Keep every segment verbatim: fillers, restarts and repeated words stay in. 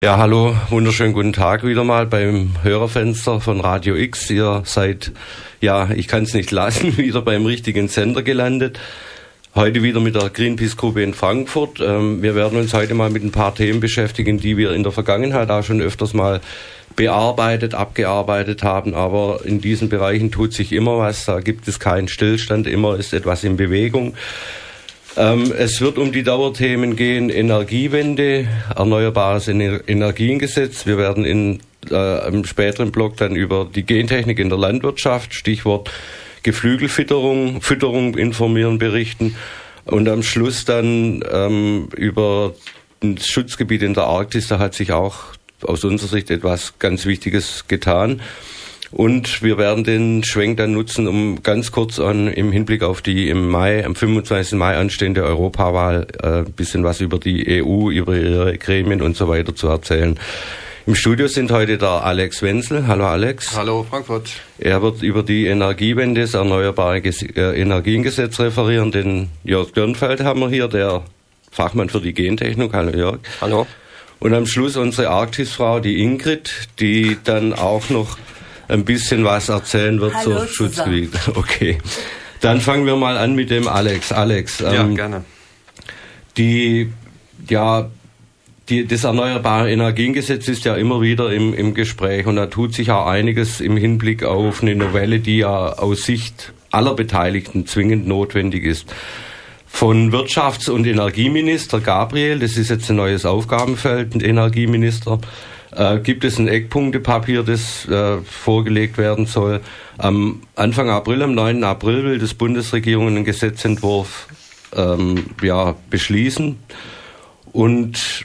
Ja, hallo, wunderschönen guten Tag wieder mal beim Hörerfenster von Radio X. Ihr seid, ja, ich kann es nicht lassen, wieder beim richtigen Sender gelandet. Heute wieder mit der Greenpeace-Gruppe in Frankfurt. Ähm, wir werden uns heute mal mit ein paar Themen beschäftigen, die wir in der Vergangenheit auch schon öfters mal bearbeitet, abgearbeitet haben. Aber in diesen Bereichen tut sich immer was, da gibt es keinen Stillstand, immer ist etwas in Bewegung. Ähm, es wird um die Dauerthemen gehen: Energiewende, Erneuerbares Ener- Energiengesetz. Wir werden in äh, im späteren Block dann über die Gentechnik in der Landwirtschaft, Stichwort Geflügelfütterung, Fütterung informieren, berichten. Und am Schluss dann ähm, über das Schutzgebiet in der Arktis. Da hat sich auch aus unserer Sicht etwas ganz Wichtiges getan. Und wir werden den Schwenk dann nutzen, um ganz kurz an, im Hinblick auf die im Mai, am fünfundzwanzigsten Mai anstehende Europawahl äh, ein bisschen was über die E U, über ihre Gremien und so weiter zu erzählen. Im Studio sind heute der Alex Wenzel. Hallo Alex. Hallo Frankfurt. Er wird über die Energiewende, das Erneuerbare Ges- äh, Energiengesetz referieren. Den Jörg Dürnfeld haben wir hier, der Fachmann für die Gentechnik. Hallo Jörg. Hallo. Und am Schluss unsere Arktisfrau, die Ingrid, die dann auch noch ein bisschen was erzählen wird Hallo zur Schutzgebiet. Okay. Dann fangen wir mal an mit dem Alex. Alex. Ähm, ja, gerne. Die, ja, die, das Erneuerbare Energiengesetz ist ja immer wieder im, im Gespräch und da tut sich auch einiges im Hinblick auf eine Novelle, die ja aus Sicht aller Beteiligten zwingend notwendig ist. Von Wirtschafts- und Energieminister Gabriel, das ist jetzt ein neues Aufgabenfeld, ein Energieminister, Äh, gibt es ein Eckpunktepapier, das äh, vorgelegt werden soll. Am Anfang April, am neunten April, will das Bundesregierung einen Gesetzentwurf ähm, ja, beschließen. Und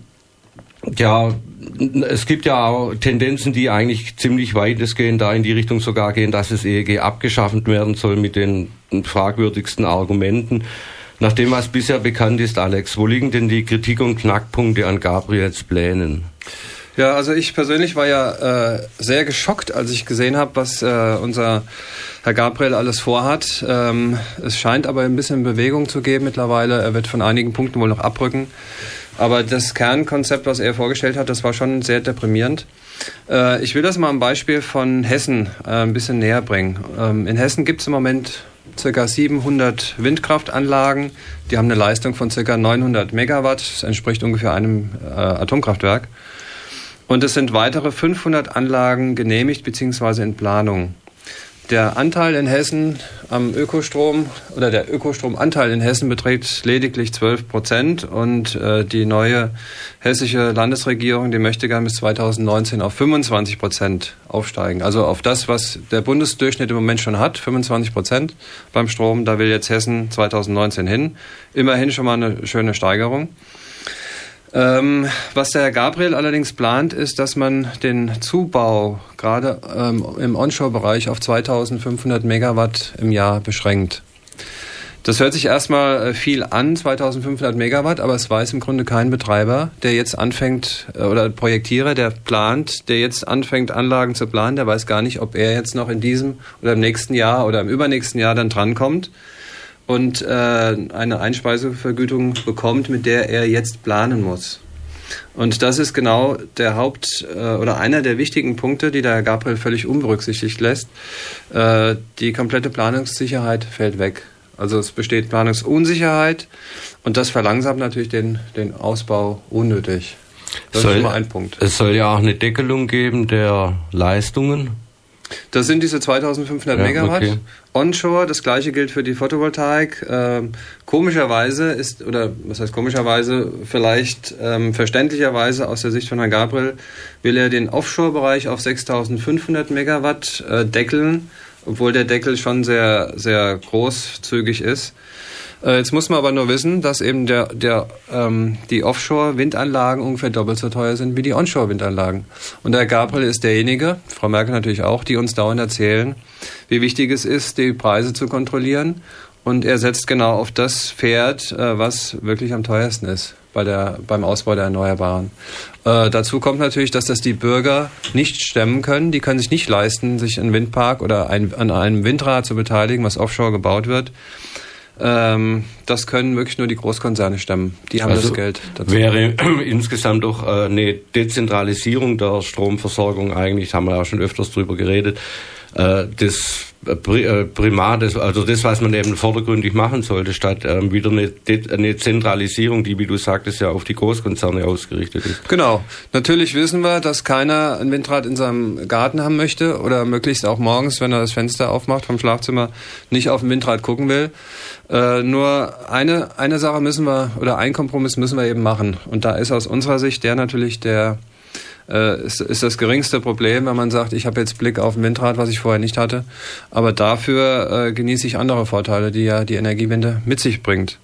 ja, es gibt ja auch Tendenzen, die eigentlich ziemlich weitestgehend da in die Richtung sogar gehen, dass das E E G abgeschafft werden soll mit den fragwürdigsten Argumenten. Nach dem, was bisher bekannt ist, Alex, wo liegen denn die Kritik- und Knackpunkte an Gabriels Plänen? Ja, also ich persönlich war ja äh, sehr geschockt, als ich gesehen habe, was äh, unser Herr Gabriel alles vorhat. Ähm, es scheint aber ein bisschen Bewegung zu geben mittlerweile. Er wird von einigen Punkten wohl noch abrücken. Aber das Kernkonzept, was er vorgestellt hat, das war schon sehr deprimierend. Äh, ich will das mal am Beispiel von Hessen äh, ein bisschen näher bringen. Ähm, in Hessen gibt es im Moment ca. siebenhundert Windkraftanlagen. Die haben eine Leistung von ca. neunhundert Megawatt. Das entspricht ungefähr einem äh, Atomkraftwerk. Und es sind weitere fünfhundert Anlagen genehmigt bzw. in Planung. Der Anteil in Hessen am Ökostrom oder der Ökostromanteil in Hessen beträgt lediglich zwölf Prozent und äh, die neue hessische Landesregierung, die möchte gern bis zweitausendneunzehn auf fünfundzwanzig Prozent aufsteigen. Also auf das, was der Bundesdurchschnitt im Moment schon hat, fünfundzwanzig Prozent beim Strom, da will jetzt Hessen zweitausendneunzehn hin. Immerhin schon mal eine schöne Steigerung. Ähm, was der Herr Gabriel allerdings plant, ist, dass man den Zubau gerade ähm, im Onshore-Bereich auf zweitausendfünfhundert Megawatt im Jahr beschränkt. Das hört sich erstmal viel an, zweitausendfünfhundert Megawatt, aber es weiß im Grunde kein Betreiber, der jetzt anfängt, äh, oder Projektierer, der plant, der jetzt anfängt, Anlagen zu planen, der weiß gar nicht, ob er jetzt noch in diesem oder im nächsten Jahr oder im übernächsten Jahr dann drankommt und äh, eine Einspeisevergütung bekommt, mit der er jetzt planen muss. Und das ist genau der Haupt- äh, oder einer der wichtigen Punkte, die der Herr Gabriel völlig unberücksichtigt lässt. Äh, die komplette Planungssicherheit fällt weg. Also es besteht Planungsunsicherheit und das verlangsamt natürlich den, den Ausbau unnötig. Das soll, ist schon mal ein Punkt. Es soll ja auch eine Deckelung geben der Leistungen. Das sind diese zweitausendfünfhundert ja, Megawatt. Okay. Onshore, das gleiche gilt für die Photovoltaik. Ähm, komischerweise ist, oder was heißt komischerweise, vielleicht ähm, verständlicherweise aus der Sicht von Herrn Gabriel, will er den Offshore-Bereich auf sechstausendfünfhundert Megawatt äh, deckeln, obwohl der Deckel schon sehr, sehr großzügig ist. Äh, jetzt muss man aber nur wissen, dass eben der, der, ähm, die Offshore-Windanlagen ungefähr doppelt so teuer sind wie die Onshore-Windanlagen. Und der Gabriel ist derjenige, Frau Merkel natürlich auch, die uns dauernd erzählen, wie wichtig es ist, die Preise zu kontrollieren. Und er setzt genau auf das Pferd, äh, was wirklich am teuersten ist bei der, beim Ausbau der Erneuerbaren. Äh, dazu kommt natürlich, dass das die Bürger nicht stemmen können. Die können sich nicht leisten, sich einen Windpark oder ein, an einem Windrad zu beteiligen, was offshore gebaut wird. Ähm, das können wirklich nur die Großkonzerne stemmen. Die haben also das Geld dazu. Wäre insgesamt doch eine Dezentralisierung der Stromversorgung eigentlich, haben wir ja schon öfters drüber geredet, das Primar, das, also das, was man eben vordergründig machen sollte, statt ähm, wieder eine, eine Zentralisierung, die, wie du sagtest, ja auf die Großkonzerne ausgerichtet ist. Genau. Natürlich wissen wir, dass keiner ein Windrad in seinem Garten haben möchte oder möglichst auch morgens, wenn er das Fenster aufmacht vom Schlafzimmer, nicht auf ein Windrad gucken will. Äh, nur eine, eine Sache müssen wir, oder ein Kompromiss müssen wir eben machen. Und da ist aus unserer Sicht der natürlich der Äh, ist, ist das geringste Problem, wenn man sagt, ich habe jetzt Blick auf ein Windrad, was ich vorher nicht hatte. Aber dafür äh, genieße ich andere Vorteile, die ja die Energiewende mit sich bringt.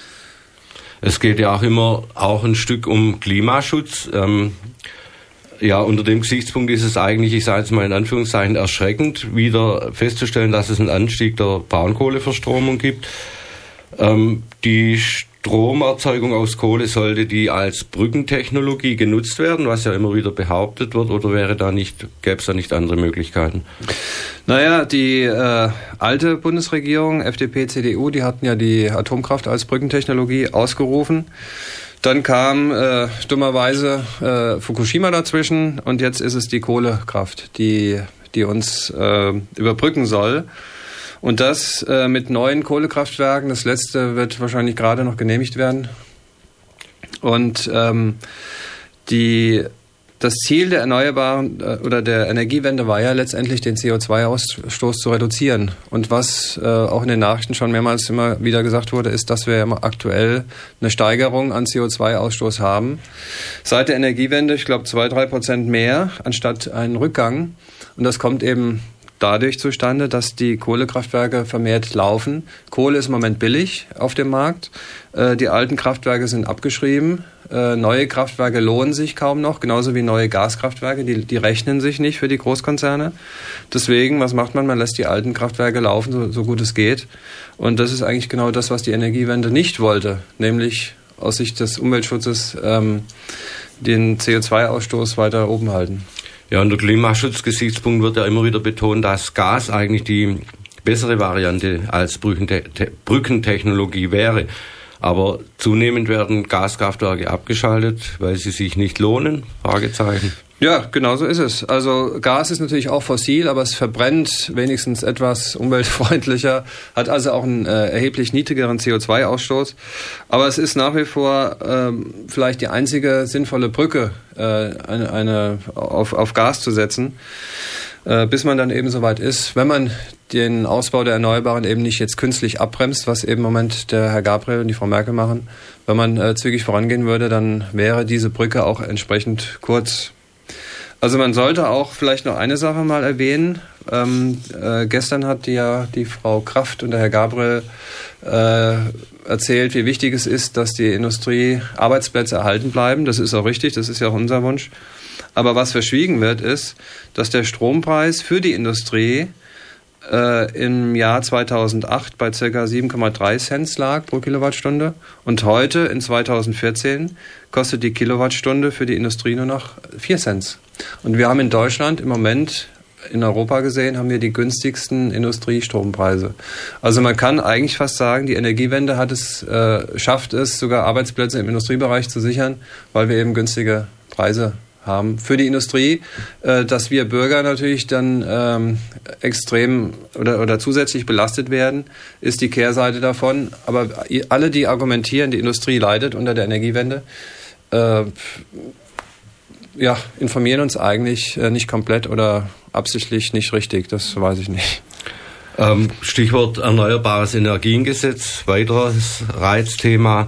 Es geht ja auch immer auch ein Stück um Klimaschutz. Ähm, ja, unter dem Gesichtspunkt ist es eigentlich, ich sage jetzt mal in Anführungszeichen, erschreckend, wieder festzustellen, dass es einen Anstieg der Braunkohleverstromung gibt. Ähm, die Stromerzeugung aus Kohle, sollte die als Brückentechnologie genutzt werden, was ja immer wieder behauptet wird, oder wäre da nicht, gäbe es da nicht andere Möglichkeiten? Naja, die äh, alte Bundesregierung, F D P, C D U, die hatten ja die Atomkraft als Brückentechnologie ausgerufen. Dann kam äh, dummerweise äh, Fukushima dazwischen und jetzt ist es die Kohlekraft, die, die uns äh, überbrücken soll. Und das äh, mit neuen Kohlekraftwerken. Das letzte wird wahrscheinlich gerade noch genehmigt werden. Und ähm, die, das Ziel der Erneuerbaren äh, oder der Energiewende war ja letztendlich, den C O zwei Ausstoß zu reduzieren. Und was äh, auch in den Nachrichten schon mehrmals immer wieder gesagt wurde, ist, dass wir aktuell eine Steigerung an C O zwei Ausstoß haben. Seit der Energiewende, ich glaube, zwei, drei Prozent mehr, anstatt einen Rückgang. Und das kommt eben dadurch zustande, dass die Kohlekraftwerke vermehrt laufen. Kohle ist im Moment billig auf dem Markt. Äh, die alten Kraftwerke sind abgeschrieben. Äh, neue Kraftwerke lohnen sich kaum noch, genauso wie neue Gaskraftwerke. Die, die rechnen sich nicht für die Großkonzerne. Deswegen, was macht man? Man lässt die alten Kraftwerke laufen, so, so gut es geht. Und das ist eigentlich genau das, was die Energiewende nicht wollte, nämlich aus Sicht des Umweltschutzes ähm, den C O zwei Ausstoß weiter oben halten. Ja, unter Klimaschutzgesichtspunkt wird ja immer wieder betont, dass Gas eigentlich die bessere Variante als Brückentechnologie wäre. Aber zunehmend werden Gaskraftwerke abgeschaltet, weil sie sich nicht lohnen? Fragezeichen. Ja, genau so ist es. Also Gas ist natürlich auch fossil, aber es verbrennt wenigstens etwas umweltfreundlicher, hat also auch einen äh, erheblich niedrigeren C O zwei Ausstoß. Aber es ist nach wie vor ähm, vielleicht die einzige sinnvolle Brücke, äh, eine, eine auf, auf Gas zu setzen, äh, bis man dann eben soweit ist, wenn man den Ausbau der Erneuerbaren eben nicht jetzt künstlich abbremst, was eben im Moment der Herr Gabriel und die Frau Merkel machen. Wenn man äh, zügig vorangehen würde, dann wäre diese Brücke auch entsprechend kurz. Also man sollte auch vielleicht noch eine Sache mal erwähnen. Ähm, äh, gestern hat die ja die Frau Kraft und der Herr Gabriel äh, erzählt, wie wichtig es ist, dass die Industrie Arbeitsplätze erhalten bleiben. Das ist auch richtig, das ist ja auch unser Wunsch. Aber was verschwiegen wird, ist, dass der Strompreis für die Industrie äh, im Jahr zweitausendacht bei ca. sieben Komma drei Cent lag pro Kilowattstunde und heute in zweitausendvierzehn kostet die Kilowattstunde für die Industrie nur noch vier Cent. Und wir haben in Deutschland im Moment, in Europa gesehen, haben wir die günstigsten Industriestrompreise. Also man kann eigentlich fast sagen, die Energiewende hat es, äh, schafft es, sogar Arbeitsplätze im Industriebereich zu sichern, weil wir eben günstige Preise haben für die Industrie, äh, dass wir Bürger natürlich dann ähm, extrem oder, oder zusätzlich belastet werden, ist die Kehrseite davon. Aber alle, die argumentieren, die Industrie leidet unter der Energiewende, äh, ja, informieren uns eigentlich äh, nicht komplett oder absichtlich nicht richtig, das weiß ich nicht. Ähm, Stichwort Erneuerbares Energiengesetz, weiteres Reizthema.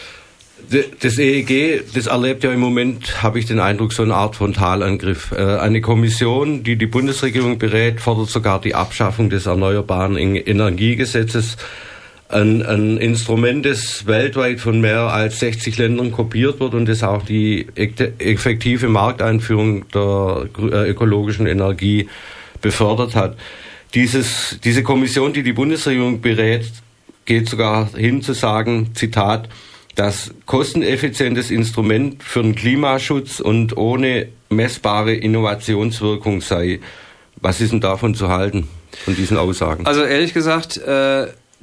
Das E E G, das erlebt ja im Moment, habe ich den Eindruck, so eine Art Frontalangriff. Eine Kommission, die die Bundesregierung berät, fordert sogar die Abschaffung des Erneuerbaren Energiegesetzes. Ein, ein Instrument, das weltweit von mehr als sechzig Ländern kopiert wird und das auch die effektive Markteinführung der ökologischen Energie befördert hat. Dieses, diese Kommission, die die Bundesregierung berät, geht sogar hin zu sagen, Zitat, das kosteneffizientes Instrument für den Klimaschutz und ohne messbare Innovationswirkung sei. Was ist denn davon zu halten, von diesen Aussagen? Also ehrlich gesagt, äh,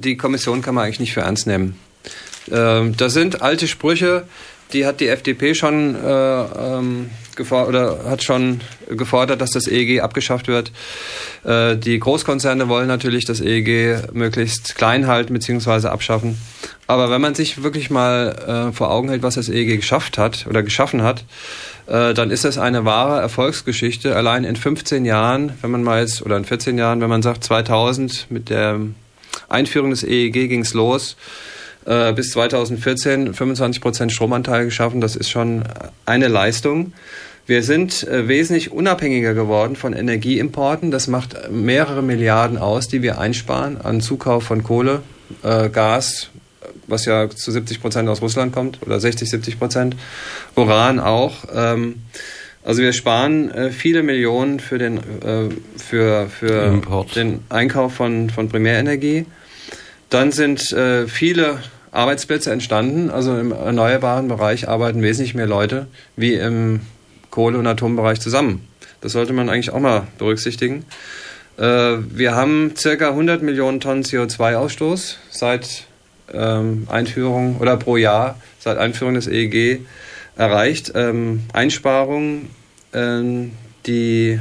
die Kommission kann man eigentlich nicht für ernst nehmen. Ähm, das sind alte Sprüche, die hat die F D P schon äh, ähm, gefor- oder hat schon gefordert, dass das E E G abgeschafft wird. Äh, die Großkonzerne wollen natürlich das E E G möglichst klein halten bzw. abschaffen. Aber wenn man sich wirklich mal äh, vor Augen hält, was das E E G geschafft hat oder geschaffen hat, äh, dann ist das eine wahre Erfolgsgeschichte. Allein in fünfzehn Jahren, wenn man mal jetzt, oder in vierzehn Jahren, wenn man sagt zweitausend mit der Einführung des E E G ging es los, äh, bis zweitausendvierzehn fünfundzwanzig Prozent Stromanteil geschaffen, das ist schon eine Leistung. Wir sind äh, wesentlich unabhängiger geworden von Energieimporten. Das macht mehrere Milliarden aus, die wir einsparen an Zukauf von Kohle, äh, Gas, was ja zu siebzig Prozent aus Russland kommt, oder sechzig, siebzig Prozent, Uran auch. Ähm, also wir sparen äh, viele Millionen für den, äh, für, für den Einkauf von, von Primärenergie. Dann sind äh, viele Arbeitsplätze entstanden. Also im erneuerbaren Bereich arbeiten wesentlich mehr Leute wie im Kohle- und Atombereich zusammen. Das sollte man eigentlich auch mal berücksichtigen. Äh, wir haben circa hundert Millionen Tonnen C O zwei Ausstoß seit ähm, Einführung oder pro Jahr seit Einführung des E E G erreicht. Ähm, Einsparungen, ähm, die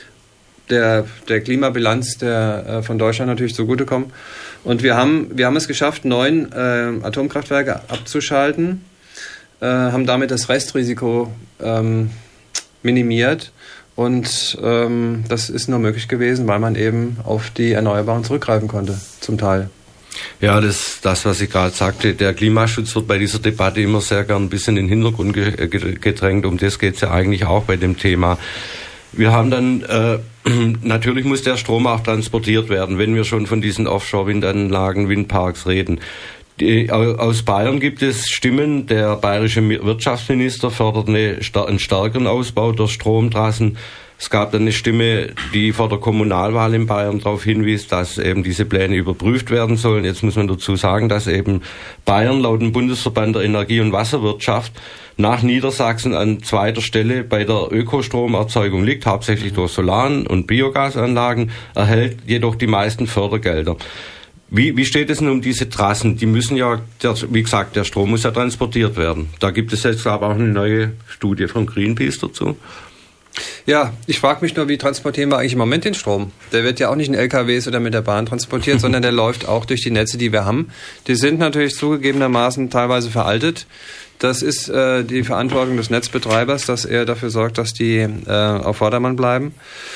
der, der Klimabilanz der, äh, von Deutschland natürlich zugutekommen. Und wir haben, wir haben es geschafft, neun äh, Atomkraftwerke abzuschalten, äh, haben damit das Restrisiko ähm, minimiert. Und ähm, das ist nur möglich gewesen, weil man eben auf die Erneuerbaren zurückgreifen konnte, zum Teil. Ja, das, das was ich gerade sagte, der Klimaschutz wird bei dieser Debatte immer sehr gern ein bisschen in den Hintergrund gedrängt. Um das geht es ja eigentlich auch bei dem Thema. Wir haben dann, äh, natürlich muss der Strom auch transportiert werden, wenn wir schon von diesen Offshore-Windanlagen, Windparks reden. Die, aus Bayern gibt es Stimmen, der bayerische Wirtschaftsminister fördert eine, einen stärkeren Ausbau der Stromtrassen. Es gab dann eine Stimme, die vor der Kommunalwahl in Bayern darauf hinwies, dass eben diese Pläne überprüft werden sollen. Jetzt muss man dazu sagen, dass eben Bayern laut dem Bundesverband der Energie- und Wasserwirtschaft nach Niedersachsen an zweiter Stelle bei der Ökostromerzeugung liegt, hauptsächlich durch Solar- und Biogasanlagen, erhält jedoch die meisten Fördergelder. Wie, wie steht es nun um diese Trassen? Die müssen ja, der, wie gesagt, der Strom muss ja transportiert werden. Da gibt es jetzt, glaube ich, auch eine neue Studie von Greenpeace dazu. Ja, ich frage mich nur, wie transportieren wir eigentlich im Moment den Strom? Der wird ja auch nicht in L K Ws oder mit der Bahn transportiert, sondern der läuft auch durch die Netze, die wir haben. Die sind natürlich zugegebenermaßen teilweise veraltet. Das ist äh, die Verantwortung des Netzbetreibers, dass er dafür sorgt, dass die äh, auf Vordermann bleiben.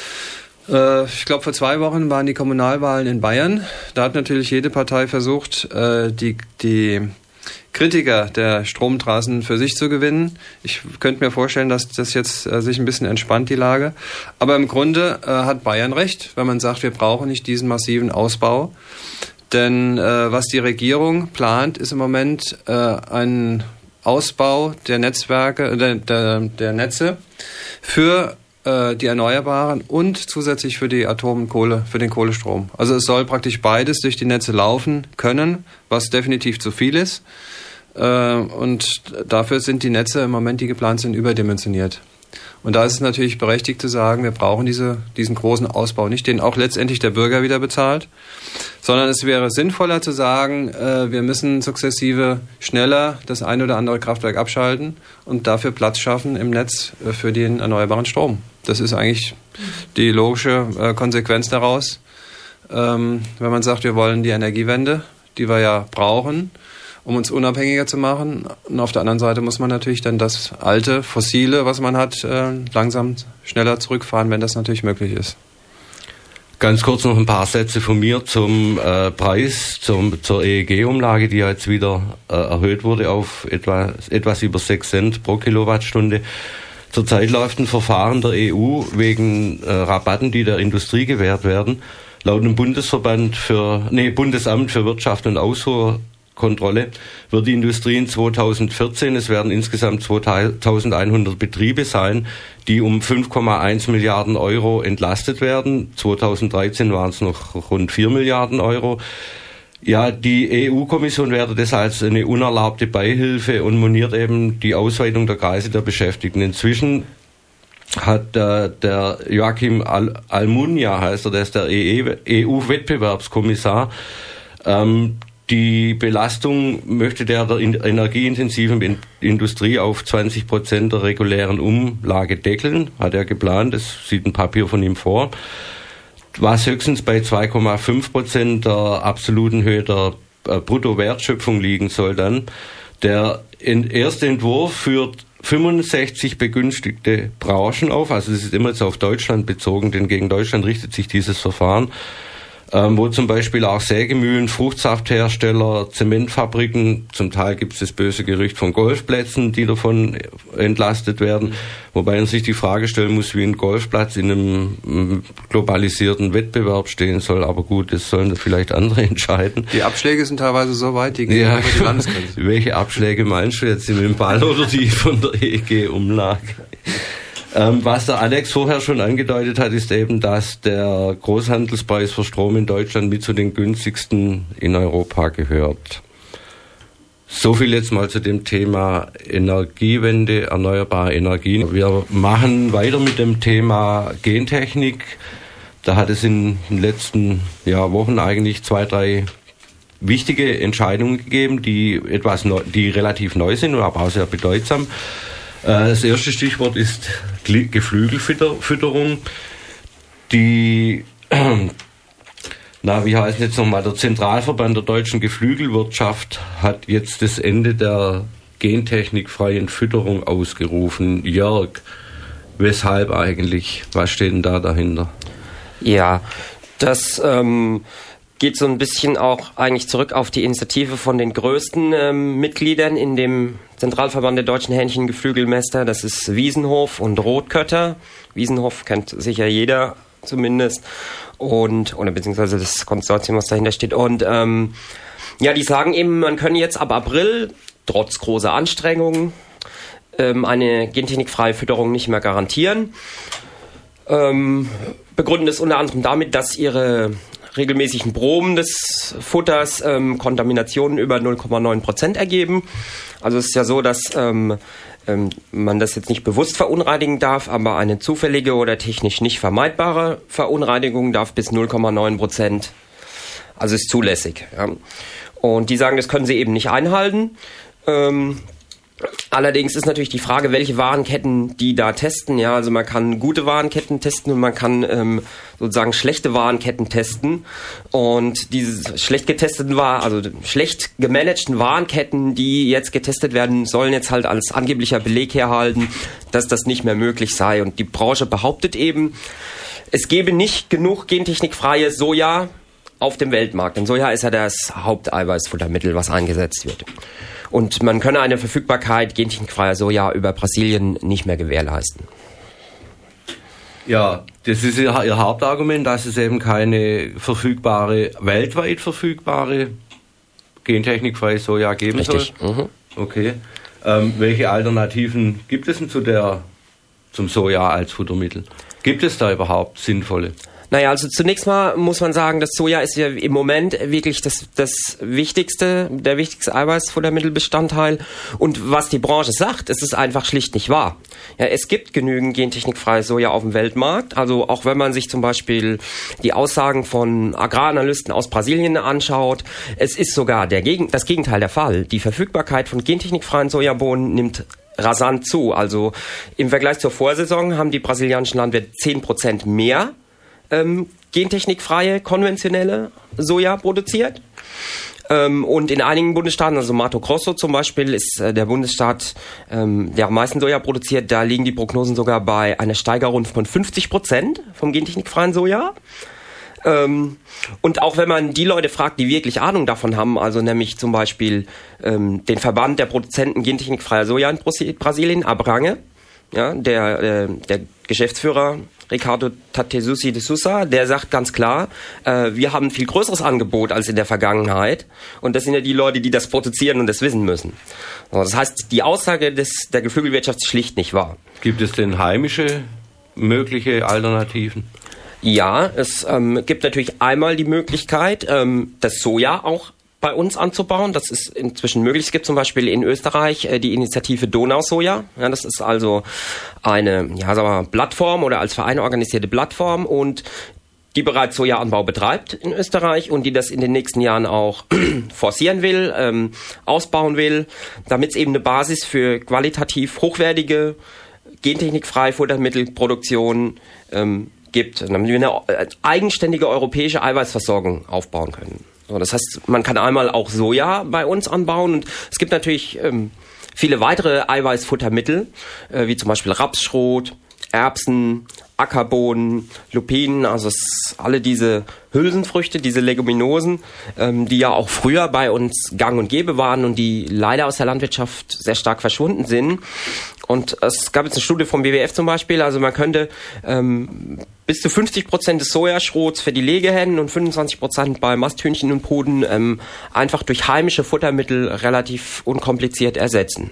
Äh, ich glaube, vor zwei Wochen waren die Kommunalwahlen in Bayern. Da hat natürlich jede Partei versucht, äh, die, die Kritiker der Stromtrassen für sich zu gewinnen. Ich könnte mir vorstellen, dass das jetzt äh, sich ein bisschen entspannt, die Lage. Aber im Grunde äh, hat Bayern recht, wenn man sagt, wir brauchen nicht diesen massiven Ausbau. Denn äh, was die Regierung plant, ist im Moment äh, ein Ausbau der Netzwerke, der, der, der Netze für äh, die Erneuerbaren und zusätzlich für die Atom- und Kohle, für den Kohlestrom. Also es soll praktisch beides durch die Netze laufen können, was definitiv zu viel ist. Äh, und dafür sind die Netze im Moment, die geplant sind, überdimensioniert. Und da ist es natürlich berechtigt zu sagen, wir brauchen diese, diesen großen Ausbau nicht, den auch letztendlich der Bürger wieder bezahlt, sondern es wäre sinnvoller zu sagen, äh, wir müssen sukzessive schneller das ein oder andere Kraftwerk abschalten und dafür Platz schaffen im Netz äh, für den erneuerbaren Strom. Das ist eigentlich die logische äh, Konsequenz daraus, ähm, wenn man sagt, wir wollen die Energiewende, die wir ja brauchen, um uns unabhängiger zu machen. Und auf der anderen Seite muss man natürlich dann das alte, fossile, was man hat, äh, langsam schneller zurückfahren, wenn das natürlich möglich ist. Ganz kurz noch ein paar Sätze von mir zum äh, Preis, zum, zur E E G-Umlage, die ja jetzt wieder äh, erhöht wurde auf etwa, etwas über sechs Cent pro Kilowattstunde. Zurzeit läuft ein Verfahren der E U wegen äh, Rabatten, die der Industrie gewährt werden. Laut dem Bundesverband für, nee, Bundesamt für Wirtschaft und Ausfuhr Kontrolle wird die Industrie in zweitausendvierzehn, es werden insgesamt zweitausendeinhundert Betriebe sein, die um fünf Komma eins Milliarden Euro entlastet werden. zweitausenddreizehn waren es noch rund vier Milliarden Euro. Ja, die E U-Kommission wertet das als eine unerlaubte Beihilfe und moniert eben die Ausweitung der Kreise der Beschäftigten. Inzwischen hat äh, der Joachim Al- Almunia, heißt er, der ist der E U-Wettbewerbskommissar, Ähm, die Belastung möchte der, der energieintensiven Industrie auf zwanzig Prozent der regulären Umlage deckeln, hat er geplant, das sieht ein Papier von ihm vor, was höchstens bei zwei Komma fünf Prozent der absoluten Höhe der äh, Bruttowertschöpfung liegen soll dann. Der in, erste Entwurf führt fünfundsechzig begünstigte Branchen auf, also das ist immer jetzt auf Deutschland bezogen, denn gegen Deutschland richtet sich dieses Verfahren, ähm, wo zum Beispiel auch Sägemühlen, Fruchtsafthersteller, Zementfabriken, zum Teil gibt es das böse Gerücht von Golfplätzen, die davon entlastet werden, wobei man sich die Frage stellen muss, wie ein Golfplatz in einem globalisierten Wettbewerb stehen soll, aber gut, das sollen vielleicht andere entscheiden. Die Abschläge sind teilweise so weit, die gehen ja, über die Landesgrenze. Welche Abschläge meinst du jetzt, mit dem Ball oder die von der E E G-Umlage? Ähm, was der Alex vorher schon angedeutet hat, ist eben, dass der Großhandelspreis für Strom in Deutschland mit zu den günstigsten in Europa gehört. So viel jetzt mal zu dem Thema Energiewende, erneuerbare Energien. Wir machen weiter mit dem Thema Gentechnik. Da hat es in den letzten ja, Wochen eigentlich zwei, drei wichtige Entscheidungen gegeben, die etwas neu, die relativ neu sind, aber auch sehr bedeutsam. Das erste Stichwort ist Geflügelfütterung. Die, na, wie heißt jetzt nochmal, der Zentralverband der deutschen Geflügelwirtschaft hat jetzt das Ende der gentechnikfreien Fütterung ausgerufen. Jörg, weshalb eigentlich? Was steht denn da dahinter? Ja, das ähm, geht so ein bisschen auch eigentlich zurück auf die Initiative von den größten ähm, Mitgliedern in dem Zentralverband der deutschen Hähnchengeflügelmäster. Das ist Wiesenhof und Rotkötter. Wiesenhof kennt sicher jeder zumindest. Und, oder beziehungsweise das Konsortium, was dahinter steht. Und ähm, ja, die sagen eben, man könne jetzt ab April, trotz großer Anstrengungen, ähm, eine gentechnikfreie Fütterung nicht mehr garantieren. Ähm, begründen es unter anderem damit, dass ihre regelmäßigen Proben des Futters ähm, Kontaminationen über null Komma neun Prozent ergeben. Also es ist ja so, dass ähm, ähm, man das jetzt nicht bewusst verunreinigen darf, aber eine zufällige oder technisch nicht vermeidbare Verunreinigung darf bis null Komma neun Prozent, also ist zulässig. Ja. Und die sagen, das können sie eben nicht einhalten. Ähm, Allerdings ist natürlich die Frage, welche Warenketten die da testen. Ja, also man kann gute Warenketten testen und man kann ähm, sozusagen schlechte Warenketten testen. Und diese schlecht getesteten Waren, also schlecht gemanagten Warenketten, die jetzt getestet werden, sollen jetzt halt als angeblicher Beleg herhalten, dass das nicht mehr möglich sei. Und die Branche behauptet eben, es gebe nicht genug gentechnikfreies Soja auf dem Weltmarkt. Denn Soja ist ja das Haupteiweißfuttermittel, was eingesetzt wird. Und man könne eine Verfügbarkeit gentechnikfreier Soja über Brasilien nicht mehr gewährleisten. Ja, das ist Ihr Hauptargument, dass es eben keine verfügbare, weltweit verfügbare gentechnikfreie Soja geben Richtig. soll? Mhm. Okay. Ähm, welche Alternativen gibt es denn zu der, zum Soja als Futtermittel? Gibt es da überhaupt sinnvolle? Naja, also zunächst mal muss man sagen, das Soja ist ja im Moment wirklich das, das wichtigste, der wichtigste Eiweißfuttermittelbestandteil. Und was die Branche sagt, es ist einfach schlicht nicht wahr. Ja, es gibt genügend gentechnikfreies Soja auf dem Weltmarkt. Also auch wenn man sich zum Beispiel die Aussagen von Agraranalysten aus Brasilien anschaut, es ist sogar der Gegen, das Gegenteil der Fall. Die Verfügbarkeit von gentechnikfreien Sojabohnen nimmt rasant zu. Also im Vergleich zur Vorsaison haben die brasilianischen Landwirte zehn Prozent mehr Ähm, gentechnikfreie, konventionelle Soja produziert. Ähm, und in einigen Bundesstaaten, also Mato Grosso zum Beispiel, ist äh, der Bundesstaat, ähm, der am meisten Soja produziert. Da liegen die Prognosen sogar bei einer Steigerung von fünfzig Prozent vom gentechnikfreien Soja. Ähm, und auch wenn man die Leute fragt, die wirklich Ahnung davon haben, also nämlich zum Beispiel ähm, den Verband der Produzenten gentechnikfreier Soja in Brasilien, Abrange, ja, der, äh, der Geschäftsführer Ricardo Tatesusi de Sousa, der sagt ganz klar, äh, wir haben ein viel größeres Angebot als in der Vergangenheit. Und das sind ja die Leute, die das produzieren und das wissen müssen. So, das heißt, die Aussage des, der Geflügelwirtschaft ist schlicht nicht wahr. Gibt es denn heimische mögliche Alternativen? Ja, es ähm, gibt natürlich einmal die Möglichkeit, ähm, das Soja auch bei uns anzubauen. Das ist inzwischen möglich. Es gibt zum Beispiel in Österreich äh, die Initiative Donausoja. Ja, das ist also eine, ja, sagen wir mal, Plattform oder als Verein organisierte Plattform, und die bereits Sojaanbau betreibt in Österreich und die das in den nächsten Jahren auch forcieren will, ähm, ausbauen will, damit es eben eine Basis für qualitativ hochwertige, gentechnikfreie Futtermittelproduktion ähm, gibt, damit wir eine eigenständige europäische Eiweißversorgung aufbauen können. So, das heißt, man kann einmal auch Soja bei uns anbauen und es gibt natürlich ähm, viele weitere Eiweißfuttermittel, äh, wie zum Beispiel Rapsschrot, Erbsen, Ackerbohnen, Lupinen, also es, alle diese Hülsenfrüchte, diese Leguminosen, ähm, die ja auch früher bei uns gang und gäbe waren und die leider aus der Landwirtschaft sehr stark verschwunden sind. Und es gab jetzt eine Studie vom W W F zum Beispiel, also man könnte ähm, bis zu fünfzig Prozent des Sojaschrots für die Legehennen und fünfundzwanzig Prozent bei Masthühnchen und Puden ähm, einfach durch heimische Futtermittel relativ unkompliziert ersetzen.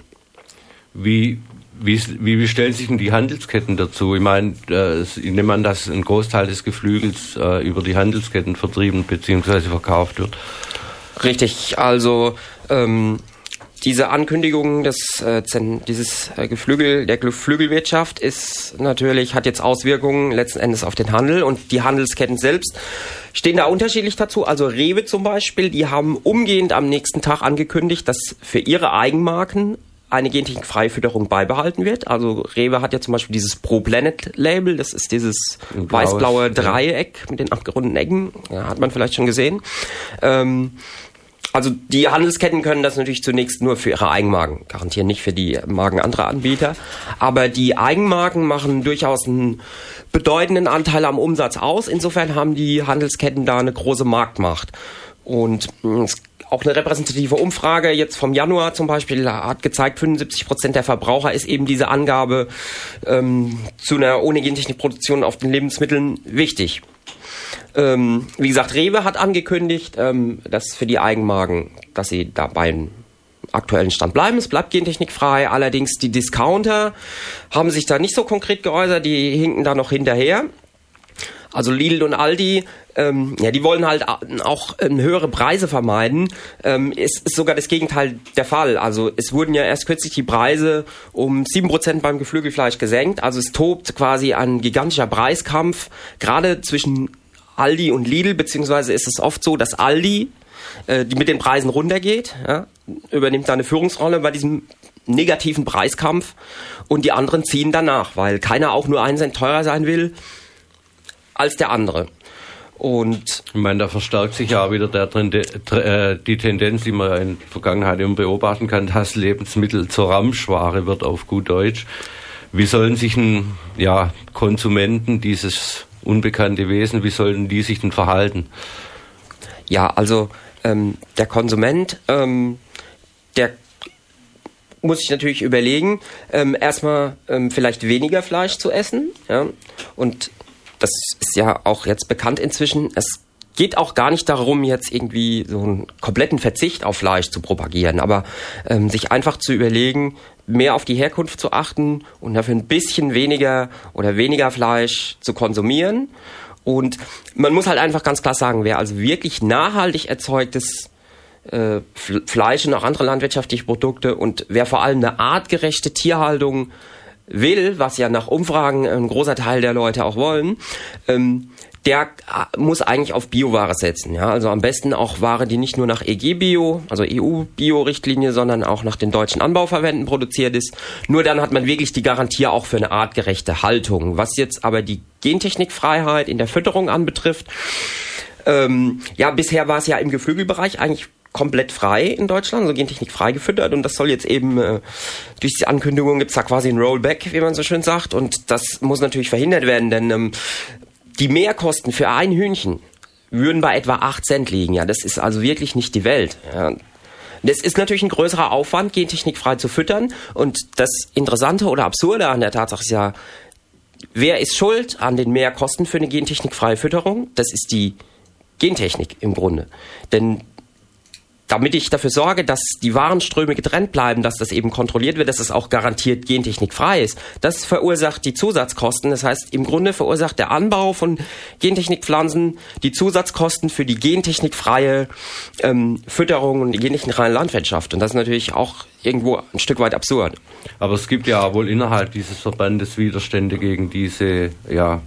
Wie Wie, wie stellen sich denn die Handelsketten dazu? Ich meine, äh, ich nehme an, dass ein Großteil des Geflügels äh, über die Handelsketten vertrieben bzw. verkauft wird. Richtig, also ähm, diese Ankündigung des äh, dieses äh, Geflügel der Geflügelwirtschaft ist natürlich hat jetzt Auswirkungen letzten Endes auf den Handel und die Handelsketten selbst stehen da unterschiedlich dazu. Also Rewe zum Beispiel, die haben umgehend am nächsten Tag angekündigt, dass für ihre Eigenmarken eine gentechnikfreie Fütterung beibehalten wird. Also Rewe hat ja zum Beispiel dieses Pro-Planet-Label, das ist dieses weiß-blaue Dreieck mit den abgerundeten Ecken, ja, hat man vielleicht schon gesehen. Ähm, also die Handelsketten können das natürlich zunächst nur für ihre Eigenmarken garantieren, nicht für die Marken anderer Anbieter. Aber die Eigenmarken machen durchaus einen bedeutenden Anteil am Umsatz aus. Insofern haben die Handelsketten da eine große Marktmacht. Und es auch eine repräsentative Umfrage jetzt vom Januar zum Beispiel hat gezeigt, fünfundsiebzig Prozent der Verbraucher ist eben diese Angabe ähm, zu einer ohne Gentechnikproduktion auf den Lebensmitteln wichtig. Ähm, wie gesagt, Rewe hat angekündigt, ähm, dass für die Eigenmarken, dass sie da beim aktuellen Stand bleiben. Es bleibt gentechnikfrei. Allerdings die Discounter haben sich da nicht so konkret geäußert. Die hinken da noch hinterher. Also Lidl und Aldi, ähm, ja, die wollen halt auch ähm, höhere Preise vermeiden. Ähm, es ist sogar das Gegenteil der Fall. Also es wurden ja erst kürzlich die Preise um sieben Prozent beim Geflügelfleisch gesenkt. Also es tobt quasi ein gigantischer Preiskampf, gerade zwischen Aldi und Lidl, beziehungsweise ist es oft so, dass Aldi, äh, die mit den Preisen runtergeht, ja, übernimmt da eine Führungsrolle bei diesem negativen Preiskampf und die anderen ziehen danach, weil keiner auch nur einen Cent teurer sein will als der andere. Und ich meine, da verstärkt sich ja wieder der Trend, äh, die Tendenz, die man in der Vergangenheit immer beobachten kann, dass Lebensmittel zur Ramschware wird, auf gut Deutsch. Wie sollen sich ein, ja, Konsumenten, dieses unbekannte Wesen, wie sollen die sich denn verhalten? Ja, also ähm, der Konsument, ähm, der muss sich natürlich überlegen, ähm, erstmal ähm, vielleicht weniger Fleisch zu essen, ja, und das ist ja auch jetzt bekannt inzwischen. Es geht auch gar nicht darum, jetzt irgendwie so einen kompletten Verzicht auf Fleisch zu propagieren, aber ähm, sich einfach zu überlegen, mehr auf die Herkunft zu achten und dafür ein bisschen weniger oder weniger Fleisch zu konsumieren. Und man muss halt einfach ganz klar sagen, wer also wirklich nachhaltig erzeugtes äh, Fleisch und auch andere landwirtschaftliche Produkte und wer vor allem eine artgerechte Tierhaltung will, was ja nach Umfragen ein großer Teil der Leute auch wollen, ähm, der muss eigentlich auf Bioware setzen. Ja? Also am besten auch Ware, die nicht nur nach E G-Bio, also E U-Bio-Richtlinie, sondern auch nach den deutschen Anbauverbänden produziert ist. Nur dann hat man wirklich die Garantie auch für eine artgerechte Haltung. Was jetzt aber die Gentechnikfreiheit in der Fütterung anbetrifft, ähm, ja, bisher war es ja im Geflügelbereich eigentlich komplett frei in Deutschland, also gentechnikfrei gefüttert, und das soll jetzt eben äh, durch die Ankündigung gibt's da quasi ein Rollback, wie man so schön sagt, und das muss natürlich verhindert werden, denn ähm, die Mehrkosten für ein Hühnchen würden bei etwa acht Cent liegen. Ja, das ist also wirklich nicht die Welt. Ja. Das ist natürlich ein größerer Aufwand, gentechnikfrei zu füttern, und das Interessante oder Absurde an der Tatsache ist ja, wer ist schuld an den Mehrkosten für eine gentechnikfreie Fütterung? Das ist die Gentechnik im Grunde, denn damit ich dafür sorge, dass die Warenströme getrennt bleiben, dass das eben kontrolliert wird, dass es auch garantiert gentechnikfrei ist, das verursacht die Zusatzkosten. Das heißt, im Grunde verursacht der Anbau von Gentechnikpflanzen die Zusatzkosten für die gentechnikfreie ähm, Fütterung und die gentechnikfreie Landwirtschaft. Und das ist natürlich auch irgendwo ein Stück weit absurd. Aber es gibt ja wohl innerhalb dieses Verbandes Widerstände gegen diese, ja,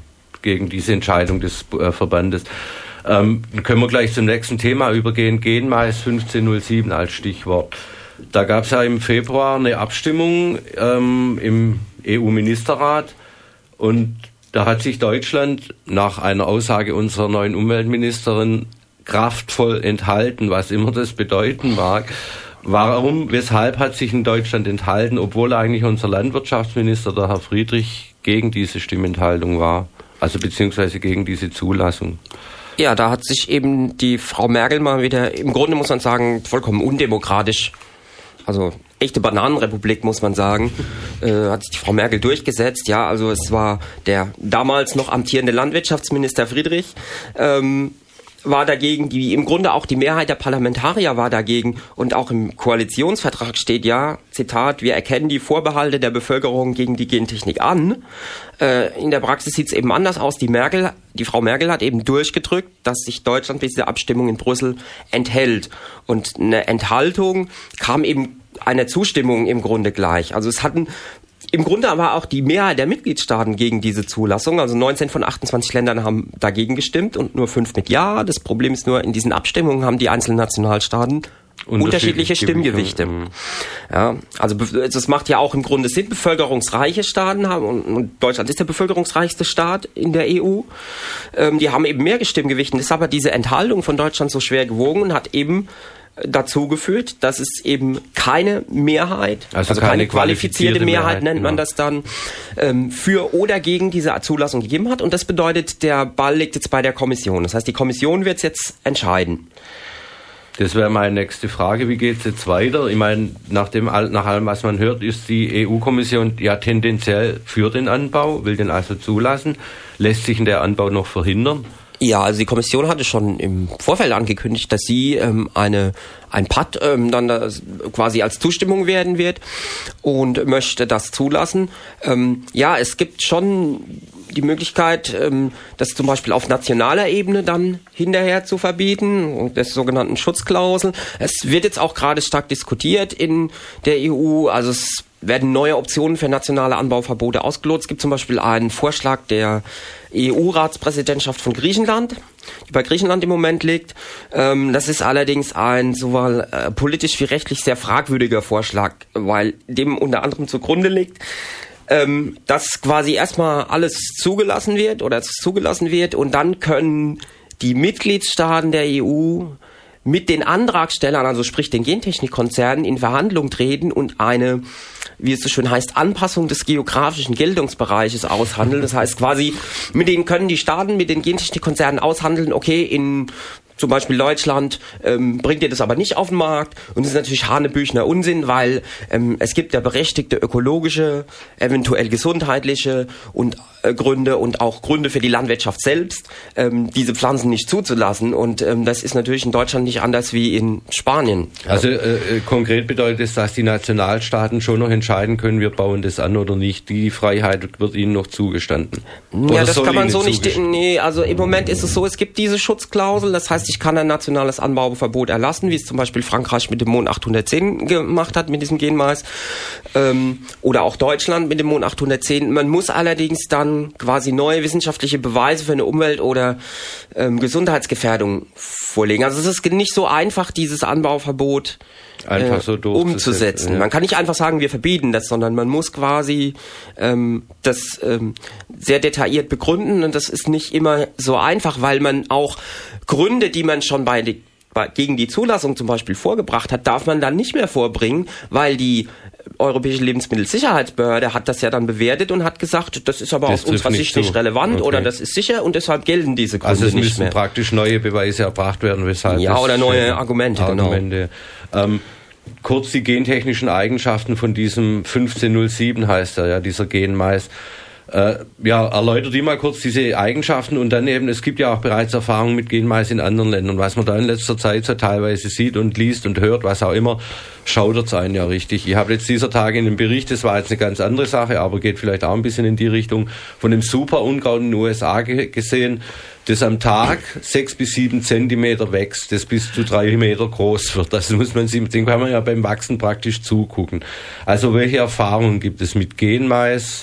gegen diese Entscheidung des äh, Verbandes. Ähm, dann können wir gleich zum nächsten Thema übergehen. Genmais fünfzehn null sieben als Stichwort. Da gab es ja im Februar eine Abstimmung ähm, im E U-Ministerrat und da hat sich Deutschland nach einer Aussage unserer neuen Umweltministerin kraftvoll enthalten, was immer das bedeuten mag. Warum, weshalb hat sich in Deutschland enthalten, obwohl eigentlich unser Landwirtschaftsminister, der Herr Friedrich, gegen diese Stimmenthaltung war, also beziehungsweise gegen diese Zulassung? Ja, da hat sich eben die Frau Merkel mal wieder, im Grunde muss man sagen, vollkommen undemokratisch, also echte Bananenrepublik, muss man sagen, äh, hat sich die Frau Merkel durchgesetzt. Ja, also es war der damals noch amtierende Landwirtschaftsminister Friedrich, ähm, war dagegen, die im Grunde auch die Mehrheit der Parlamentarier war dagegen und auch im Koalitionsvertrag steht ja, Zitat, wir erkennen die Vorbehalte der Bevölkerung gegen die Gentechnik an. Äh, in der Praxis sieht es eben anders aus. Die Merkel, die Frau Merkel hat eben durchgedrückt, dass sich Deutschland bis diese Abstimmung in Brüssel enthält. Und eine Enthaltung kam eben einer Zustimmung im Grunde gleich. Also es hatten im Grunde aber auch die Mehrheit der Mitgliedstaaten gegen diese Zulassung. Also neunzehn von achtundzwanzig Ländern haben dagegen gestimmt und nur fünf mit Ja. Das Problem ist nur, in diesen Abstimmungen haben die einzelnen Nationalstaaten unterschiedliche Stimmgewichte. Mhm. Ja, also das macht ja auch im Grunde Sinn. Bevölkerungsreiche Staaten haben, und Deutschland ist der bevölkerungsreichste Staat in der E U, ähm, die haben eben mehr Stimmgewichte. Ist aber diese Enthaltung von Deutschland so schwer gewogen und hat eben dazu geführt, dass es eben keine Mehrheit, also, also keine, keine qualifizierte, qualifizierte Mehrheit, Mehrheit nennt genau. man das dann, ähm, für oder gegen diese Zulassung gegeben hat. Und das bedeutet, der Ball liegt jetzt bei der Kommission. Das heißt, die Kommission wird es jetzt entscheiden. Das wäre meine nächste Frage. Wie geht es jetzt weiter? Ich meine, nach, dem, nach allem, was man hört, ist die E U-Kommission ja tendenziell für den Anbau, will den also zulassen. Lässt sich der Anbau noch verhindern? Ja, also die Kommission hatte schon im Vorfeld angekündigt, dass sie ähm, eine ein P A D ähm, dann das quasi als Zustimmung werden wird und möchte das zulassen. Ähm, ja, es gibt schon die Möglichkeit, ähm, das zum Beispiel auf nationaler Ebene dann hinterher zu verbieten, des sogenannten Schutzklausel. Es wird jetzt auch gerade stark diskutiert in der E U, also es werden neue Optionen für nationale Anbauverbote ausgelotet. Es gibt zum Beispiel einen Vorschlag der E U-Ratspräsidentschaft von Griechenland, die bei Griechenland im Moment liegt. Ähm, das ist allerdings ein sowohl äh, politisch wie rechtlich sehr fragwürdiger Vorschlag, weil dem unter anderem zugrunde liegt, ähm, dass quasi erstmal alles zugelassen wird oder es zugelassen wird und dann können die Mitgliedstaaten der E U mit den Antragstellern, also sprich den Gentechnikkonzernen, in Verhandlung treten und eine, wie es so schön heißt, Anpassung des geografischen Geltungsbereiches aushandeln. Das heißt quasi, mit denen können die Staaten, mit den Gentechnikkonzernen aushandeln, okay, in zum Beispiel Deutschland ähm, bringt ihr das aber nicht auf den Markt. Und das ist natürlich hanebüchener Unsinn, weil ähm, es gibt ja berechtigte ökologische, eventuell gesundheitliche und äh, Gründe und auch Gründe für die Landwirtschaft selbst, ähm, diese Pflanzen nicht zuzulassen. Und ähm, das ist natürlich in Deutschland nicht anders wie in Spanien. Also äh, konkret bedeutet es, dass die Nationalstaaten schon noch entscheiden können, wir bauen das an oder nicht. Die Freiheit wird ihnen noch zugestanden. Oder ja, das kann man so nicht. Nee, also im Moment ist es so, es gibt diese Schutzklausel, das heißt, ich kann ein nationales Anbauverbot erlassen, wie es zum Beispiel Frankreich mit dem Mon achthundertzehn gemacht hat, mit diesem Genmais, ähm, oder auch Deutschland mit dem Mon achthundertzehn. Man muss allerdings dann quasi neue wissenschaftliche Beweise für eine Umwelt- oder ähm, Gesundheitsgefährdung vorlegen. Also es ist nicht so einfach, dieses Anbauverbot einfach so äh, umzusetzen. Ja. Man kann nicht einfach sagen, wir verbieten das, sondern man muss quasi ähm, das ähm, sehr detailliert begründen und das ist nicht immer so einfach, weil man auch Gründe, die man schon bei, die, bei gegen die Zulassung zum Beispiel vorgebracht hat, darf man dann nicht mehr vorbringen, weil die Europäische Lebensmittelsicherheitsbehörde hat das ja dann bewertet und hat gesagt, das ist aber das aus unserer Sicht nicht relevant okay. oder das ist sicher und deshalb gelten diese Gründe also es nicht müssen mehr. praktisch neue Beweise erbracht werden, weshalb ja oder neue Argumente, Argumente. Genau. Ähm, kurz die gentechnischen Eigenschaften von diesem fünfzehn null sieben heißt er, ja, dieser Genmais. Äh, ja, erläutert die mal kurz diese Eigenschaften und dann eben, es gibt ja auch bereits Erfahrungen mit Genmais in anderen Ländern. Was man da in letzter Zeit so teilweise sieht und liest und hört, was auch immer, schaudert's einen ja richtig. Ich habe jetzt dieser Tage in einem Bericht, das war jetzt eine ganz andere Sache, aber geht vielleicht auch ein bisschen in die Richtung, von dem Superunkraut in den U S A ge- gesehen, das am Tag sechs bis sieben Zentimeter wächst, das bis zu drei Meter groß wird. Das muss man sich, dem kann man ja beim Wachsen praktisch zugucken. Also welche Erfahrungen gibt es mit Genmais?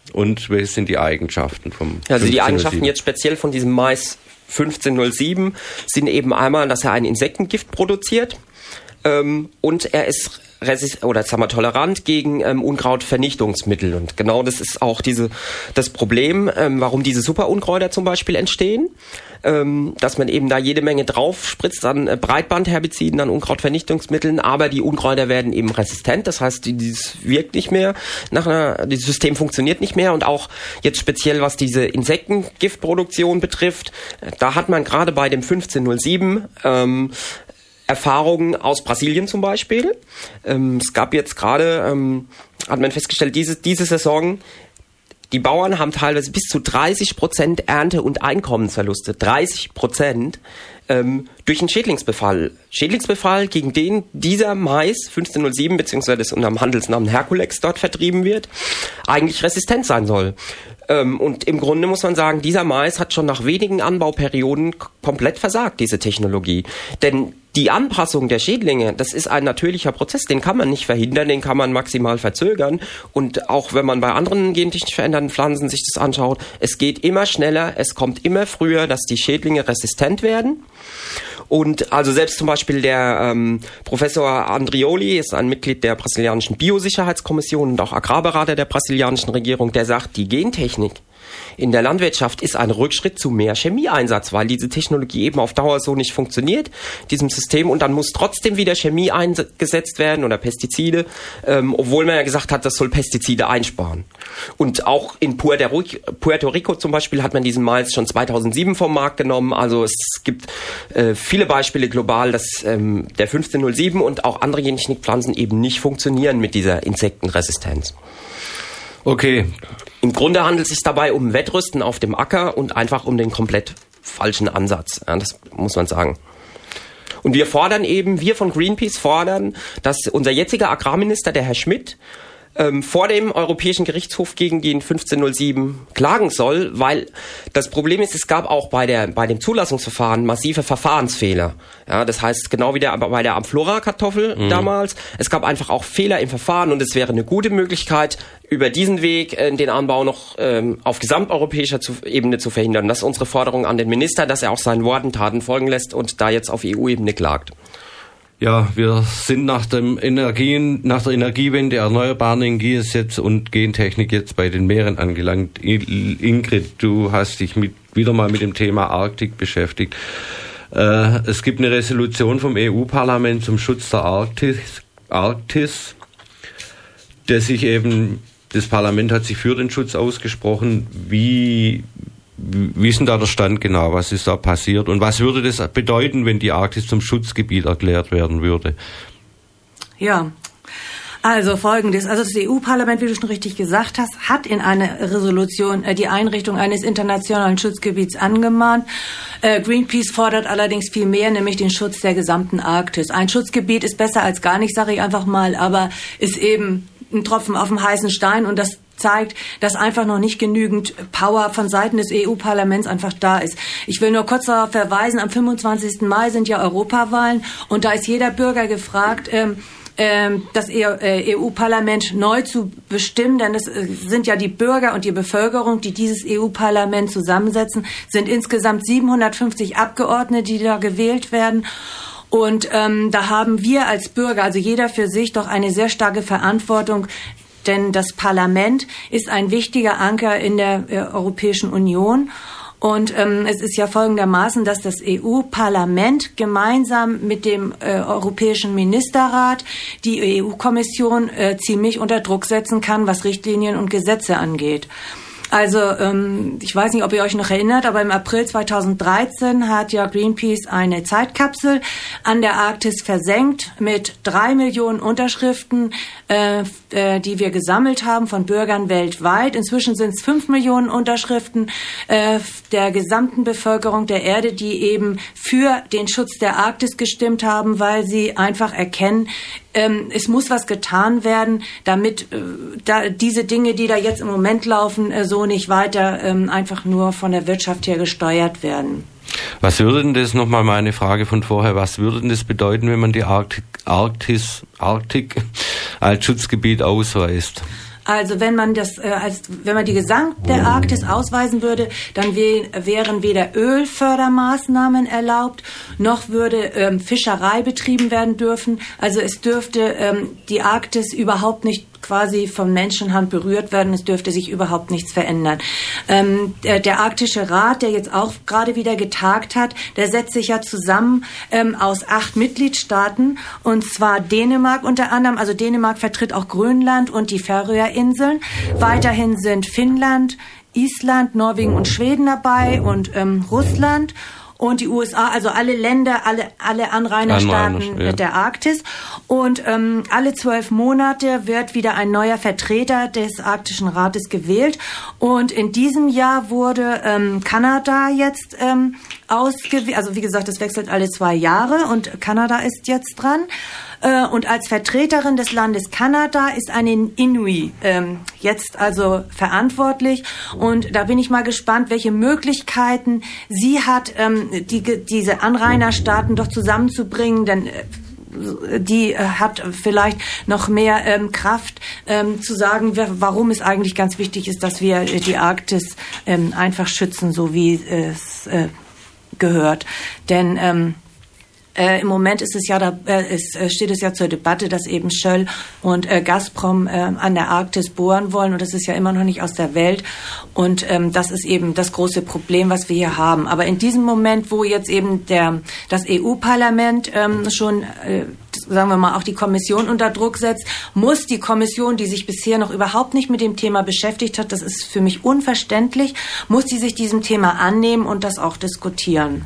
Und welche sind die Eigenschaften vom Also die Eigenschaften jetzt speziell von diesem Mais fünfzehn null sieben sind eben einmal, dass er ein Insektengift produziert ähm, und er ist resist oder sagen wir tolerant gegen ähm, Unkrautvernichtungsmittel. Und genau das ist auch diese das Problem, ähm, warum diese Superunkräuter zum Beispiel entstehen, ähm, dass man eben da jede Menge drauf spritzt an äh, Breitbandherbiziden, an Unkrautvernichtungsmitteln, aber die Unkräuter werden eben resistent. Das heißt, die, dieses wirkt nicht mehr, nach einer, dieses System funktioniert nicht mehr. Und auch jetzt speziell, was diese Insektengiftproduktion betrifft, äh, da hat man gerade bei dem fünfzehn null sieben ähm, Erfahrungen aus Brasilien zum Beispiel. Ähm, es gab jetzt gerade, ähm, hat man festgestellt, diese, diese Saison, die Bauern haben teilweise bis zu dreißig Prozent Ernte- und Einkommensverluste. dreißig Prozent ähm, durch einen Schädlingsbefall. Schädlingsbefall, gegen den dieser Mais fünfzehn null sieben, beziehungsweise das unter dem Handelsnamen Herculex dort vertrieben wird, eigentlich resistent sein soll. Ähm, und im Grunde muss man sagen, dieser Mais hat schon nach wenigen Anbauperioden k- komplett versagt, diese Technologie. Denn die Anpassung der Schädlinge, das ist ein natürlicher Prozess, den kann man nicht verhindern, den kann man maximal verzögern. Und auch wenn man bei anderen gentechnisch veränderten Pflanzen sich das anschaut, es geht immer schneller, es kommt immer früher, dass die Schädlinge resistent werden. Und also selbst zum Beispiel der ähm, Professor Andrioli ist ein Mitglied der brasilianischen Biosicherheitskommission und auch Agrarberater der brasilianischen Regierung, der sagt, die Gentechnik in der Landwirtschaft ist ein Rückschritt zu mehr Chemieeinsatz, weil diese Technologie eben auf Dauer so nicht funktioniert, diesem System, und dann muss trotzdem wieder Chemie eingesetzt werden oder Pestizide, ähm, obwohl man ja gesagt hat, das soll Pestizide einsparen. Und auch in Puerto Rico zum Beispiel hat man diesen Mais schon zweitausendsieben vom Markt genommen, also es gibt äh, viele Beispiele global, dass ähm, der fünfzehn null sieben und auch andere Gentechnikpflanzen eben nicht funktionieren mit dieser Insektenresistenz. Okay. Im Grunde handelt es sich dabei um Wettrüsten auf dem Acker und einfach um den komplett falschen Ansatz. Ja, das muss man sagen. Und wir fordern eben, wir von Greenpeace fordern, dass unser jetziger Agrarminister, der Herr Schmidt, ähm, vor dem Europäischen Gerichtshof gegen den fünfzehn null sieben klagen soll, weil das Problem ist, es gab auch bei der bei dem Zulassungsverfahren massive Verfahrensfehler. Ja, das heißt, genau wie der, bei der Amflora-Kartoffel mhm. damals, es gab einfach auch Fehler im Verfahren und es wäre eine gute Möglichkeit, über diesen Weg äh, den Anbau noch ähm, auf gesamteuropäischer zu, Ebene zu verhindern. Das ist unsere Forderung an den Minister, dass er auch seinen Worten Taten folgen lässt und da jetzt auf E U-Ebene klagt. Ja, wir sind nach dem Energien, nach der Energiewende, erneuerbaren Energie jetzt und Gentechnik jetzt bei den Meeren angelangt. Ingrid, du hast dich mit, wieder mal mit dem Thema Arktik beschäftigt. Äh, es gibt eine Resolution vom E U-Parlament zum Schutz der Arktis, Arktis, der sich eben, das Parlament hat sich für den Schutz ausgesprochen. Wie Wie ist denn da der Stand genau? Was ist da passiert? Und was würde das bedeuten, wenn die Arktis zum Schutzgebiet erklärt werden würde? Ja, also Folgendes. Also das E U-Parlament, wie du schon richtig gesagt hast, hat in einer Resolution äh, die Einrichtung eines internationalen Schutzgebiets angemahnt. Äh, Greenpeace fordert allerdings viel mehr, nämlich den Schutz der gesamten Arktis. Ein Schutzgebiet ist besser als gar nicht, sage ich einfach mal, aber ist eben ein Tropfen auf dem heißen Stein, und das zeigt, dass einfach noch nicht genügend Power von Seiten des E U-Parlaments einfach da ist. Ich will nur kurz darauf verweisen, am fünfundzwanzigsten Mai sind ja Europawahlen, und da ist jeder Bürger gefragt, ähm, ähm, das E U-Parlament neu zu bestimmen, denn es äh, sind ja die Bürger und die Bevölkerung, die dieses E U-Parlament zusammensetzen, sind insgesamt siebenhundertfünfzig Abgeordnete, die da gewählt werden. Und ähm, da haben wir als Bürger, also jeder für sich, doch eine sehr starke Verantwortung, denn das Parlament ist ein wichtiger Anker in der äh, Europäischen Union. Und ähm, es ist ja folgendermaßen, dass das E U-Parlament gemeinsam mit dem äh, Europäischen Ministerrat die E U-Kommission äh, ziemlich unter Druck setzen kann, was Richtlinien und Gesetze angeht. Also ähm, ich weiß nicht, ob ihr euch noch erinnert, aber im April zweitausenddreizehn hat ja Greenpeace eine Zeitkapsel an der Arktis versenkt mit drei Millionen Unterschriften, äh, äh, die wir gesammelt haben von Bürgern weltweit. Inzwischen sind es fünf Millionen Unterschriften äh, der gesamten Bevölkerung der Erde, die eben für den Schutz der Arktis gestimmt haben, weil sie einfach erkennen, ähm, es muss was getan werden, damit äh, da diese Dinge, die da jetzt im Moment laufen, äh, so nicht weiter ähm, einfach nur von der Wirtschaft her gesteuert werden. Was würde denn das, nochmal meine Frage von vorher, was würde denn das bedeuten, wenn man die Arktik, Arktis, Arktik als Schutzgebiet ausweist? Also wenn man das, äh, als wenn man die gesamte Arktis ausweisen würde, dann wär, wären weder Ölfördermaßnahmen erlaubt, noch würde ähm, Fischerei betrieben werden dürfen. Also es dürfte ähm, die Arktis überhaupt nicht quasi von Menschenhand berührt werden. Es dürfte sich überhaupt nichts verändern. Ähm, der, der Arktische Rat, der jetzt auch gerade wieder getagt hat, der setzt sich ja zusammen ähm, aus acht Mitgliedstaaten, und zwar Dänemark unter anderem. Also Dänemark vertritt auch Grönland und die Färöerinseln. Weiterhin sind Finnland, Island, Norwegen und Schweden dabei und ähm, Russland. Und die U S A, also alle Länder, alle alle Anrainerstaaten Anrainer, ja. der Arktis. Und ähm, alle zwölf Monate wird wieder ein neuer Vertreter des Arktischen Rates gewählt. Und in diesem Jahr wurde ähm, Kanada jetzt ähm, ausgewählt. Also wie gesagt, das wechselt alle zwei Jahre und Kanada ist jetzt dran. Äh, und als Vertreterin des Landes Kanada ist eine Inuit ähm, jetzt also verantwortlich. Und da bin ich mal gespannt, welche Möglichkeiten sie hat, ähm, die, diese Anrainerstaaten doch zusammenzubringen, denn äh, die äh, hat vielleicht noch mehr ähm, Kraft ähm, zu sagen, warum es eigentlich ganz wichtig ist, dass wir äh, die Arktis ähm, einfach schützen, so wie es äh, gehört. Denn ähm, Äh, im Moment ist es ja da, äh, ist, äh, steht es ja zur Debatte, dass eben Shell und äh, Gazprom äh, an der Arktis bohren wollen, und das ist ja immer noch nicht aus der Welt, und ähm, das ist eben das große Problem, was wir hier haben. Aber in diesem Moment, wo jetzt eben der das E U-Parlament ähm, schon äh, sagen wir mal auch die Kommission unter Druck setzt, muss die Kommission, die sich bisher noch überhaupt nicht mit dem Thema beschäftigt hat, das ist für mich unverständlich, muss die sich diesem Thema annehmen und das auch diskutieren.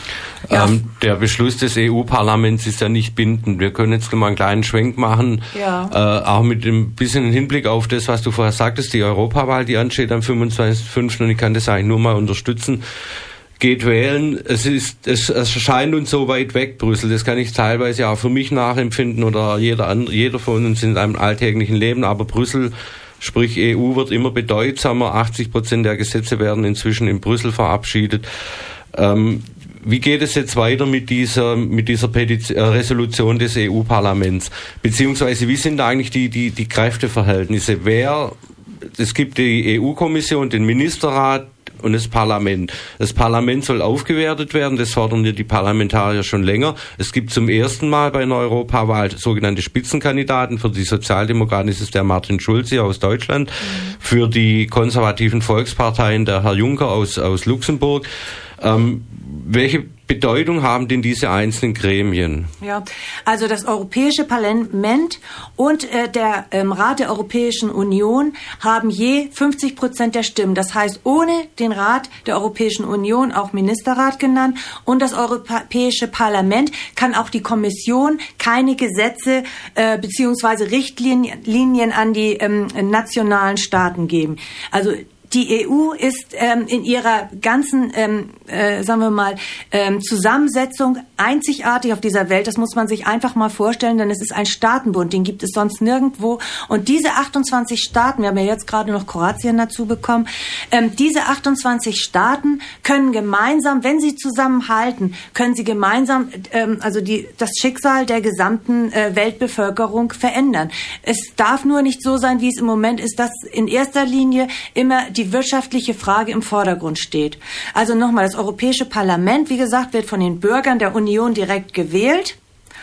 Ja. Ähm, der Beschluss des E U-Parlaments ist ja nicht bindend. Wir können jetzt mal einen kleinen Schwenk machen, ja. äh, auch mit dem bisschen Hinblick auf das, was du vorher sagtest, die Europawahl, die ansteht am fünfundzwanzigsten fünften und ich kann das eigentlich nur mal unterstützen. Geht wählen, es ist, es erscheint uns so weit weg, Brüssel, das kann ich teilweise auch für mich nachempfinden oder jeder andere, jeder von uns in seinem alltäglichen Leben, aber Brüssel, sprich E U, wird immer bedeutsamer, achtzig Prozent der Gesetze werden inzwischen in Brüssel verabschiedet. Ähm, Wie geht es jetzt weiter mit dieser mit dieser Petition, äh, Resolution des E U-Parlaments? Beziehungsweise wie sind da eigentlich die die die Kräfteverhältnisse? Wer es gibt die E U-Kommission, den Ministerrat und das Parlament. Das Parlament soll aufgewertet werden, das fordern wir die Parlamentarier schon länger. Es gibt zum ersten Mal bei einer Europawahl sogenannte Spitzenkandidaten. Für die Sozialdemokraten ist es der Martin Schulz hier aus Deutschland, mhm. für die konservativen Volksparteien der Herr Juncker aus aus Luxemburg. Ähm, welche Bedeutung haben denn diese einzelnen Gremien? Ja, also das Europäische Parlament und äh, der ähm, Rat der Europäischen Union haben je fünfzig Prozent der Stimmen. Das heißt, ohne den Rat der Europäischen Union, auch Ministerrat genannt, und das Europäische Parlament kann auch die Kommission keine Gesetze äh, beziehungsweise Richtlinien an die ähm, nationalen Staaten geben. Also die E U ist ähm, in ihrer ganzen, ähm, äh, sagen wir mal, ähm, Zusammensetzung einzigartig auf dieser Welt. Das muss man sich einfach mal vorstellen, denn es ist ein Staatenbund, den gibt es sonst nirgendwo. Und diese achtundzwanzig Staaten, wir haben ja jetzt gerade noch Kroatien dazu bekommen, ähm, diese achtundzwanzig Staaten können gemeinsam, wenn sie zusammenhalten, können sie gemeinsam ähm, also die, das Schicksal der gesamten äh, Weltbevölkerung verändern. Es darf nur nicht so sein, wie es im Moment ist, dass in erster Linie immer die wirtschaftliche Frage im Vordergrund steht. Also nochmal, das Europäische Parlament, wie gesagt, wird von den Bürgern der Union direkt gewählt.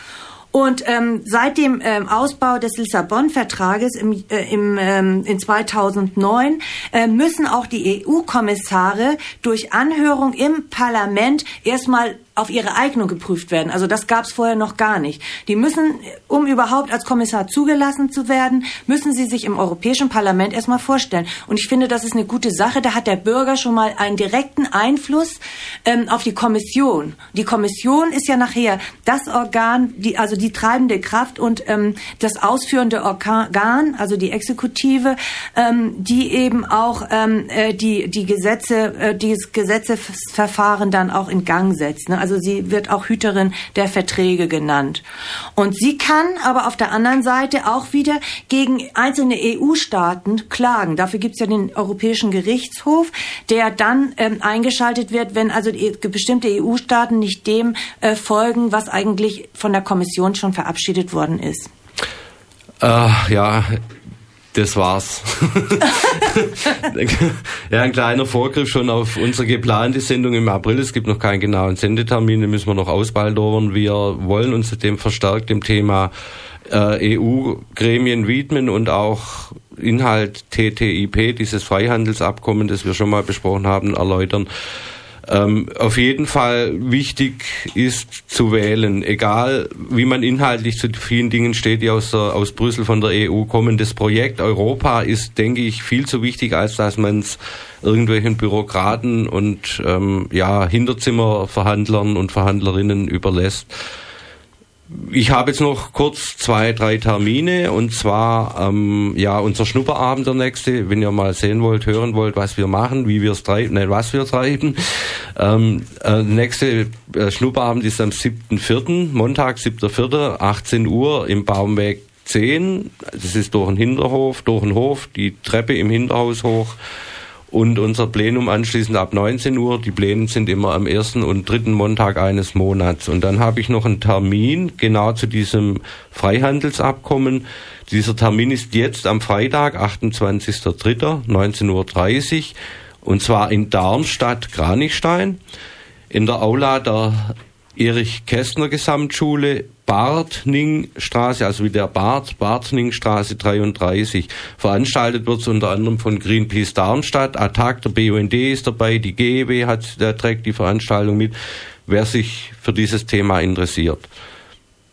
Und ähm, seit dem ähm, Ausbau des Lissabon-Vertrages im, äh, im, ähm, in zweitausendneun äh, müssen auch die E U-Kommissare durch Anhörung im Parlament erstmal auf ihre Eignung geprüft werden. Also das gab es vorher noch gar nicht. Die müssen, um überhaupt als Kommissar zugelassen zu werden, müssen sie sich im Europäischen Parlament erstmal vorstellen. Und ich finde, das ist eine gute Sache. Da hat der Bürger schon mal einen direkten Einfluss ähm, auf die Kommission. Die Kommission ist ja nachher das Organ, die, also die treibende Kraft und ähm, das ausführende Organ, also die Exekutive, ähm, die eben auch ähm, äh, die die Gesetze, äh, dieses Gesetzesverfahren dann auch in Gang setzt. Ne? Also sie wird auch Hüterin der Verträge genannt. Und sie kann aber auf der anderen Seite auch wieder gegen einzelne E U-Staaten klagen. Dafür gibt es ja den Europäischen Gerichtshof, der dann ähm, eingeschaltet wird, wenn also die, bestimmte E U-Staaten nicht dem äh, folgen, was eigentlich von der Kommission schon verabschiedet worden ist. Äh, ja, Das war's. Ja, ein kleiner Vorgriff schon auf unsere geplante Sendung im April. Es gibt noch keinen genauen Sendetermin, den müssen wir noch ausbaldowern. Wir wollen uns dem verstärkt dem Thema äh, E U-Gremien widmen und auch Inhalt T T I P, dieses Freihandelsabkommen, das wir schon mal besprochen haben, erläutern. Ähm, auf jeden Fall wichtig ist zu wählen, egal wie man inhaltlich zu vielen Dingen steht, die aus, der, aus Brüssel von der E U kommen. Das Projekt Europa ist, denke ich, viel zu wichtig, als dass man es irgendwelchen Bürokraten und ähm, ja Hinterzimmerverhandlern und Verhandlerinnen überlässt. Ich habe jetzt noch kurz zwei, drei Termine, und zwar ähm, ja unser Schnupperabend der nächste, wenn ihr mal sehen wollt, hören wollt, was wir machen, wie wir es treiben, nein, was wir treiben. Ähm, äh, nächste äh, Schnupperabend ist am siebten vierten, Montag, siebter vierter, achtzehn Uhr im Baumweg zehn. Das ist durch den Hinterhof, durch den Hof, die Treppe im Hinterhaus hoch. Und unser Plenum anschließend ab neunzehn Uhr. Die Pläne sind immer am ersten und dritten Montag eines Monats. Und dann habe ich noch einen Termin genau zu diesem Freihandelsabkommen. Dieser Termin ist jetzt am Freitag, achtundzwanzigster dritter neunzehn Uhr dreißig. Und zwar in Darmstadt-Kranichstein in der Aula der Erich-Kästner-Gesamtschule, Bartningstraße, also wie der Bart, Bartningstraße dreiunddreißig. Veranstaltet wird es unter anderem von Greenpeace Darmstadt, A T A C, der B U N D ist dabei, die G E W hat, der trägt die Veranstaltung mit, wer sich für dieses Thema interessiert.